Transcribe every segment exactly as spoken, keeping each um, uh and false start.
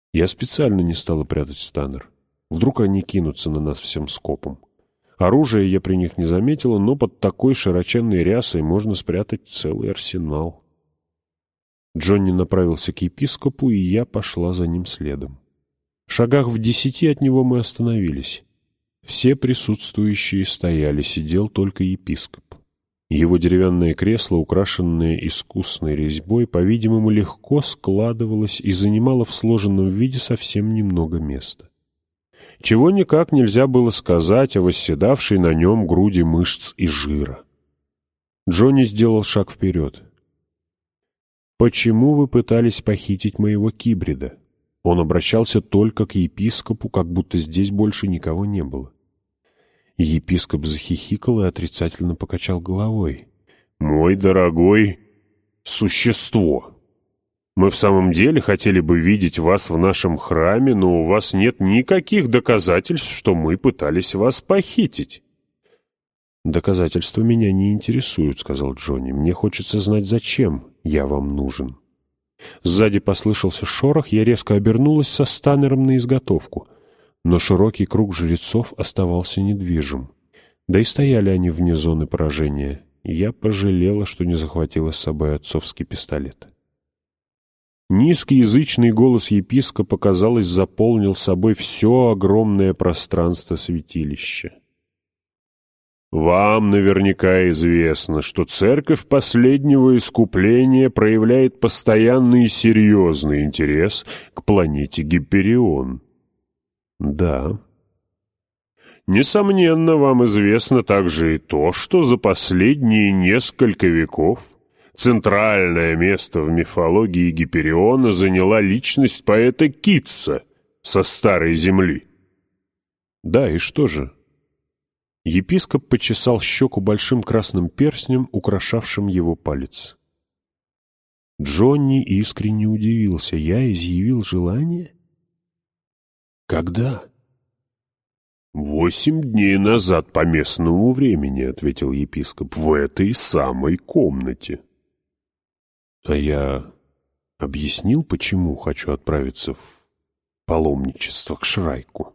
Я специально не стала прятать Станнер. Вдруг они кинутся на нас всем скопом. Оружия я при них не заметила, но под такой широченной рясой можно спрятать целый арсенал. Джонни направился к епископу, и я пошла за ним следом. В шагах в десяти от него мы остановились. Все присутствующие стояли, сидел только епископ. Его деревянное кресло, украшенное искусной резьбой, по-видимому, легко складывалось и занимало в сложенном виде совсем немного места. Чего никак нельзя было сказать о восседавшей на нем груди мышц и жира. Джонни сделал шаг вперед. «Почему вы пытались похитить моего кибрида?» Он обращался только к епископу, как будто здесь больше никого не было. Епископ захихикал и отрицательно покачал головой. «Мой дорогой существо, мы в самом деле хотели бы видеть вас в нашем храме, но у вас нет никаких доказательств, что мы пытались вас похитить». «Доказательства меня не интересуют», — сказал Джонни. «Мне хочется знать, зачем я вам нужен». Сзади послышался шорох, я резко обернулась со Станнером на изготовку. Но широкий круг жрецов оставался недвижим. Да и стояли они вне зоны поражения. Я пожалела, что не захватила с собой отцовский пистолет. Низкий язычный голос епископа, казалось, заполнил собой все огромное пространство святилища. «Вам наверняка известно, что церковь последнего искупления проявляет постоянный и серьезный интерес к планете Гиперион». «Да». «Несомненно, вам известно также и то, что за последние несколько веков центральное место в мифологии Гипериона заняла личность поэта Китса со Старой Земли». «Да, и что же?» Епископ почесал щеку большим красным перстнем, украшавшим его палец. Джонни искренне удивился. «Я изъявил желание?» «Когда?» «Восемь дней назад по местному времени», — ответил епископ, — «в этой самой комнате». «А я объяснил, почему хочу отправиться в паломничество к Шрайку?»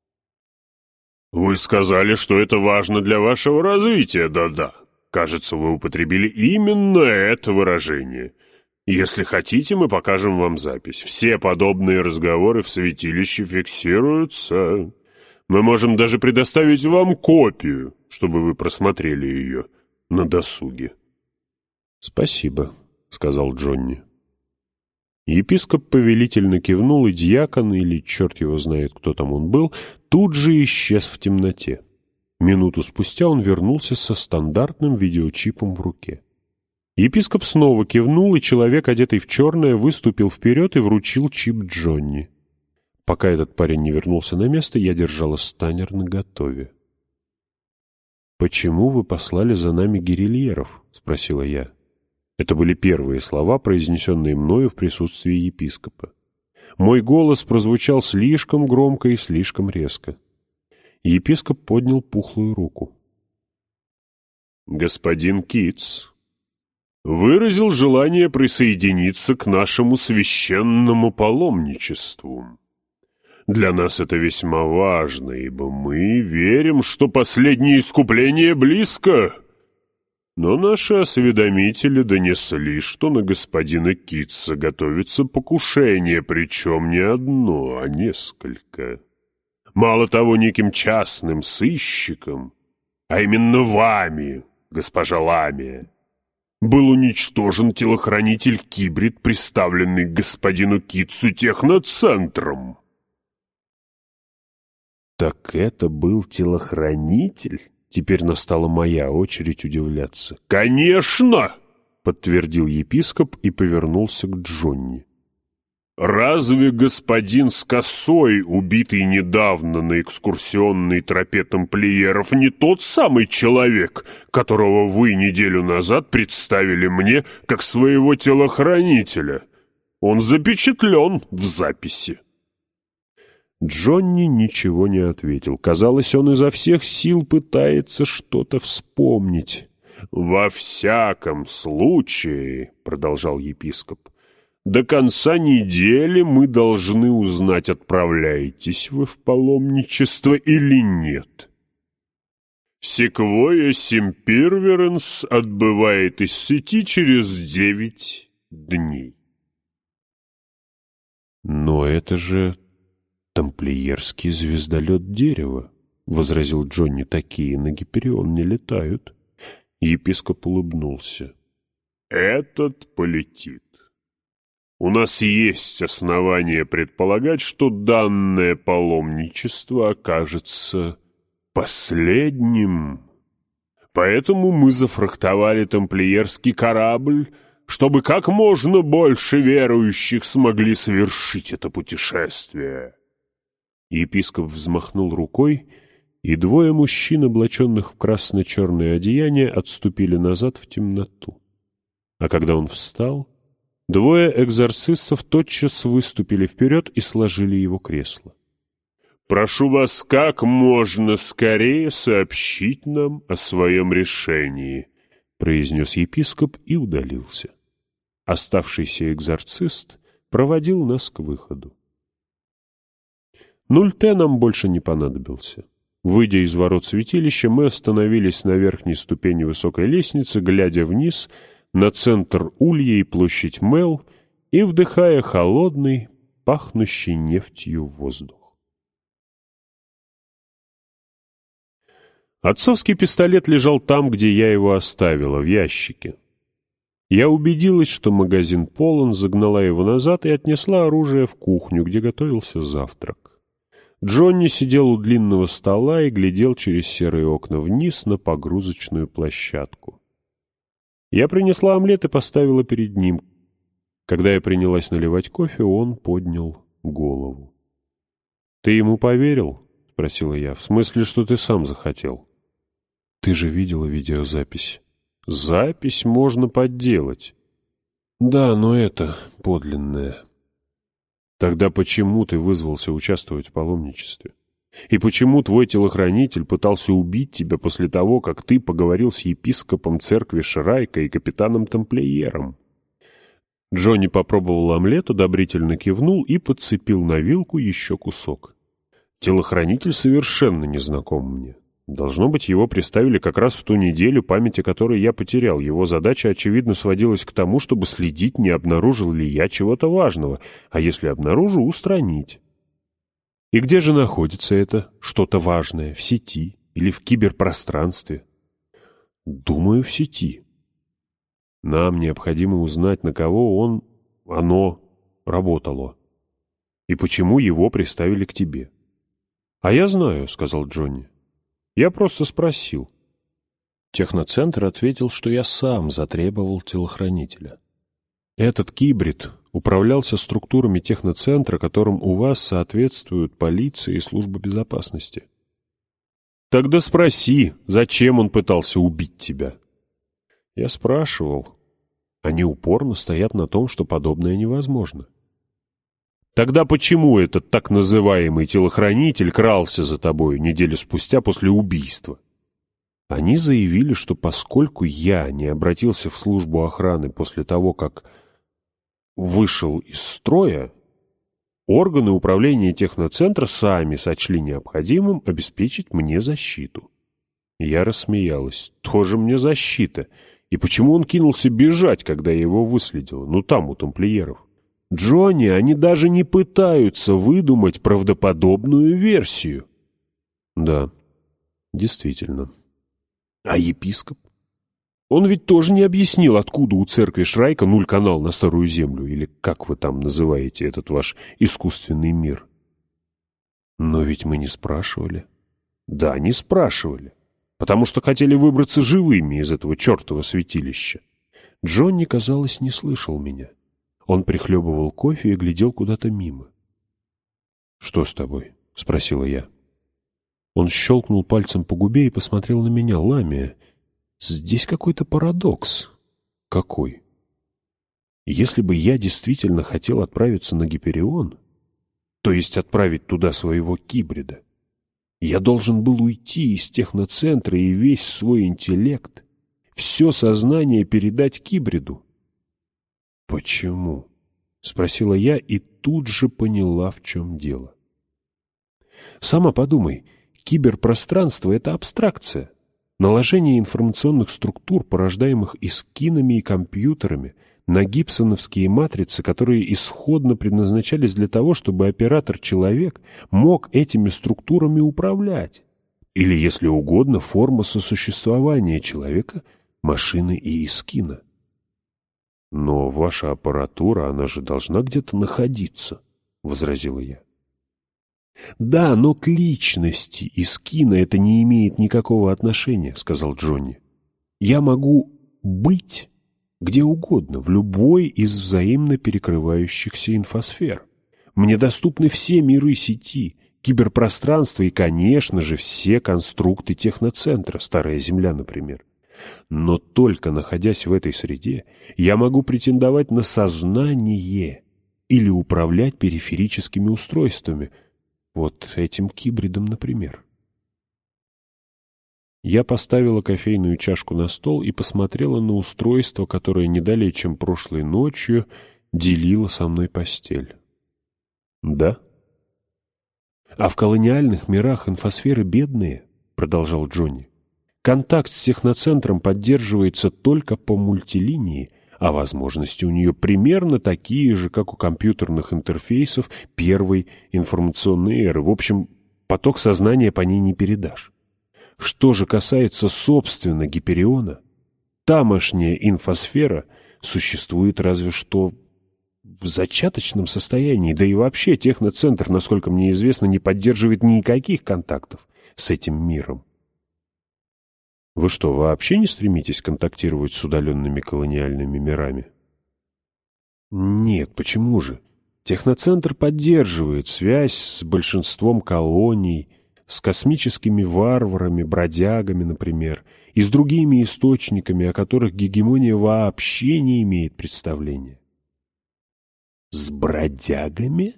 «Вы сказали, что это важно для вашего развития, да-да. Кажется, вы употребили именно это выражение. Если хотите, мы покажем вам запись. Все подобные разговоры в святилище фиксируются. Мы можем даже предоставить вам копию, чтобы вы просмотрели ее на досуге». «Спасибо», — сказал Джонни. Епископ повелительно кивнул, и дьякон, или черт его знает, кто там он был, тут же исчез в темноте. Минуту спустя он вернулся со стандартным видеочипом в руке. Епископ снова кивнул, и человек, одетый в черное, выступил вперед и вручил чип Джонни. Пока этот парень не вернулся на место, я держала Станнер наготове. «Почему вы послали за нами гирильеров?» — спросила я. Это были первые слова, произнесенные мною в присутствии епископа. Мой голос прозвучал слишком громко и слишком резко. Епископ поднял пухлую руку. «Господин Китс выразил желание присоединиться к нашему священному паломничеству. Для нас это весьма важно, ибо мы верим, что последнее искупление близко. Но наши осведомители донесли, что на господина Китса готовится покушение, причем не одно, а несколько. Мало того, неким частным сыщиком, а именно вами, госпожа Ламия, был уничтожен телохранитель Кибрид, представленный господину Китсу техноцентром». «Так это был телохранитель?» Теперь настала моя очередь удивляться. «Конечно!» — подтвердил епископ и повернулся к Джонни. «Разве господин с косой, убитый недавно на экскурсионной тропе тамплиеров, не тот самый человек, которого вы неделю назад представили мне как своего телохранителя? Он запечатлен в записи». Джонни ничего не ответил. Казалось, он изо всех сил пытается что-то вспомнить. «Во всяком случае, — продолжал епископ, — До конца недели мы должны узнать, отправляетесь вы в паломничество или нет. Секвойя Семпирверенс отбывает из сети через девять дней. Но это же тамплиерский звездолет дерева, — возразил Джонни, — такие на Гиперион не летают. Епископ улыбнулся. Этот полетит. У нас есть основания предполагать, что данное паломничество окажется последним. Поэтому мы зафрахтовали тамплиерский корабль, чтобы как можно больше верующих смогли совершить это путешествие. Епископ взмахнул рукой, и двое мужчин, облаченных в красно-черное одеяние, отступили назад в темноту. А когда он встал, двое экзорцистов тотчас выступили вперед и сложили его кресло. «Прошу вас как можно скорее сообщить нам о своем решении», — произнес епископ и удалился. Оставшийся экзорцист проводил нас к выходу. Нульте нам больше не понадобился. Выйдя из ворот святилища, мы остановились на верхней ступени высокой лестницы, глядя вниз на центр Улья и площадь Мел и вдыхая холодный, пахнущий нефтью воздух. Отцовский пистолет лежал там, где я его оставила, в ящике. Я убедилась, что магазин полон, загнала его назад и отнесла оружие в кухню, где готовился завтрак. Джонни сидел у длинного стола и глядел через серые окна вниз на погрузочную площадку. Я принесла омлет и поставила перед ним. Когда я принялась наливать кофе, он поднял голову. — Ты ему поверил? — спросила я. — В смысле, что ты сам захотел? — Ты же видела видеозапись. — Запись можно подделать. — Да, но это подлинное. — Тогда почему ты вызвался участвовать в паломничестве? И почему твой телохранитель пытался убить тебя после того, как ты поговорил с епископом церкви Шрайка и капитаном-тамплиером? Джонни попробовал омлет, одобрительно кивнул и подцепил на вилку еще кусок. Телохранитель совершенно не знаком мне. Должно быть, его приставили как раз в ту неделю, память о которой я потерял. Его задача, очевидно, сводилась к тому, чтобы следить, не обнаружил ли я чего-то важного, а если обнаружу, устранить. И где же находится это что-то важное? В сети или в киберпространстве? Думаю, в сети. Нам необходимо узнать, на кого он, оно, работало. И почему его приставили к тебе. — А я знаю, — сказал Джонни. — Я просто спросил. Техноцентр ответил, что я сам затребовал телохранителя. Этот кибрид управлялся структурами техноцентра, которым у вас соответствуют полиция и служба безопасности. Тогда спроси, зачем он пытался убить тебя? Я спрашивал. Они упорно стоят на том, что подобное невозможно. Тогда почему этот так называемый телохранитель крался за тобой неделю спустя после убийства? Они заявили, что поскольку я не обратился в службу охраны после того, как вышел из строя, органы управления техноцентра сами сочли необходимым обеспечить мне защиту. Я рассмеялась. Тоже мне защита. И почему он кинулся бежать, когда я его выследила? Ну, там, у тамплиеров. Джонни, они даже не пытаются выдумать правдоподобную версию. Да, действительно. А епископ? Он ведь тоже не объяснил, откуда у церкви Шрайка нуль канал на Старую Землю, или как вы там называете этот ваш искусственный мир. Но ведь мы не спрашивали. Да, не спрашивали, потому что хотели выбраться живыми из этого чертова святилища. Джонни, казалось, не слышал меня. Он прихлебывал кофе и глядел куда-то мимо. — Что с тобой? — спросила я. Он щелкнул пальцем по губе и посмотрел на меня. — Ламия, здесь какой-то парадокс. — Какой? Если бы я действительно хотел отправиться на Гиперион, то есть отправить туда своего кибрида, я должен был уйти из техноцентра и весь свой интеллект, все сознание передать кибриду. Почему? — спросила я и тут же поняла, в чем дело. Сама подумай, киберпространство — это абстракция, наложение информационных структур, порождаемых эскинами и компьютерами, на гибсоновские матрицы, которые исходно предназначались для того, чтобы оператор-человек мог этими структурами управлять. Или, если угодно, форма сосуществования человека, машины и эскина. «Но ваша аппаратура, она же должна где-то находиться», — возразила я. «Да, но к личности эскина это не имеет никакого отношения», — сказал Джонни. «Я могу быть где угодно, в любой из взаимно перекрывающихся инфосфер. Мне доступны все миры сети, киберпространство и, конечно же, все конструкты техноцентра, Старая Земля, например. Но только находясь в этой среде, я могу претендовать на сознание или управлять периферическими устройствами, вот этим кибридом, например». Я поставила кофейную чашку на стол и посмотрела на устройство, которое не далее, чем прошлой ночью, делило со мной постель. «Да». «А в колониальных мирах инфосферы бедные», — продолжал Джонни. «Контакт с техноцентром поддерживается только по мультилинии, а возможности у нее примерно такие же, как у компьютерных интерфейсов первой информационной эры. В общем, поток сознания по ней не передашь. Что же касается, собственно, Гипериона, тамошняя инфосфера существует разве что в зачаточном состоянии, да и вообще техноцентр, насколько мне известно, не поддерживает никаких контактов с этим миром». «Вы что, вообще не стремитесь контактировать с удаленными колониальными мирами?» «Нет, почему же? Техноцентр поддерживает связь с большинством колоний, с космическими варварами, бродягами, например, и с другими источниками, о которых гегемония вообще не имеет представления». «С бродягами?»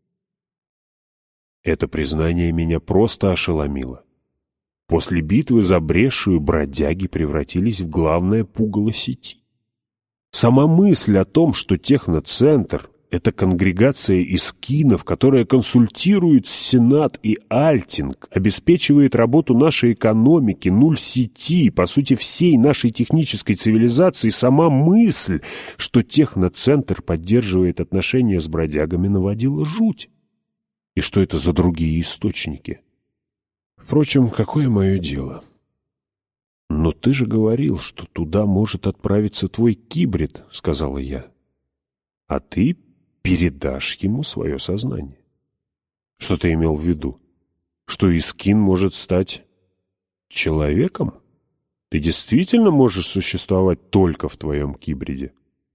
Это признание меня просто ошеломило. После битвы за Брешию бродяги превратились в главное пугало сети. Сама мысль о том, что техноцентр — это конгрегация эскинов, которая консультирует Сенат и Альтинг, обеспечивает работу нашей экономики, нуль сети, по сути, всей нашей технической цивилизации, сама мысль, что техноцентр поддерживает отношения с бродягами, наводила жуть. И что это за другие источники? Впрочем, какое мое дело? «Но ты же говорил, что туда может отправиться твой кибрид», — сказала я. «А ты передашь ему свое сознание». «Что ты имел в виду? Что эскин может стать человеком? Ты действительно можешь существовать только в твоем кибриде?»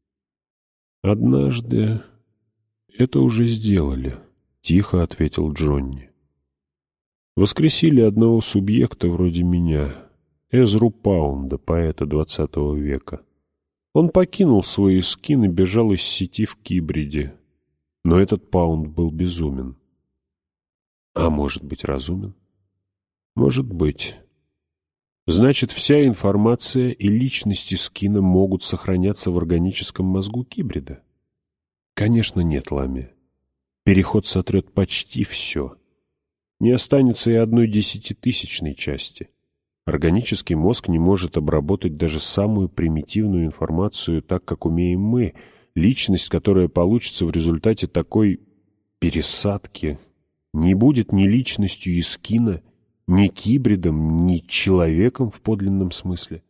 «Однажды это уже сделали», — тихо ответил Джонни. «Воскресили одного субъекта вроде меня, Эзру Паунда, поэта двадцатого века. Он покинул свой эскин и бежал из сети в кибриде. Но этот Паунд был безумен. А может быть, разумен? Может быть. Значит, вся информация и личность эскина могут сохраняться в органическом мозгу кибрида? Конечно, нет, Ламия. Переход сотрет почти все. Не останется и одной десятитысячной части. Органический мозг не может обработать даже самую примитивную информацию так, как умеем мы. Личность, которая получится в результате такой пересадки, не будет ни личностью эскина, ни кибридом, ни человеком в подлинном смысле.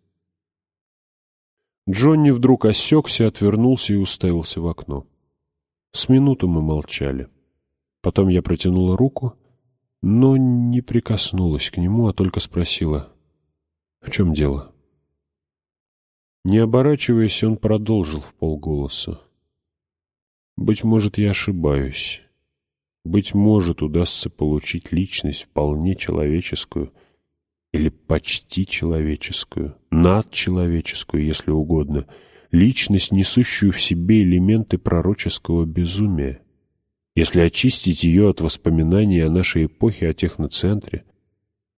Джонни вдруг осекся, отвернулся и уставился в окно. С минуту мы молчали. Потом я протянула руку, но не прикоснулась к нему, а только спросила: «В чем дело?» Не оборачиваясь, он продолжил вполголоса: «Быть может, я ошибаюсь. Быть может, удастся получить личность вполне человеческую или почти человеческую, надчеловеческую, если угодно, личность, несущую в себе элементы пророческого безумия. Если очистить ее от воспоминаний о нашей эпохе, о техноцентре,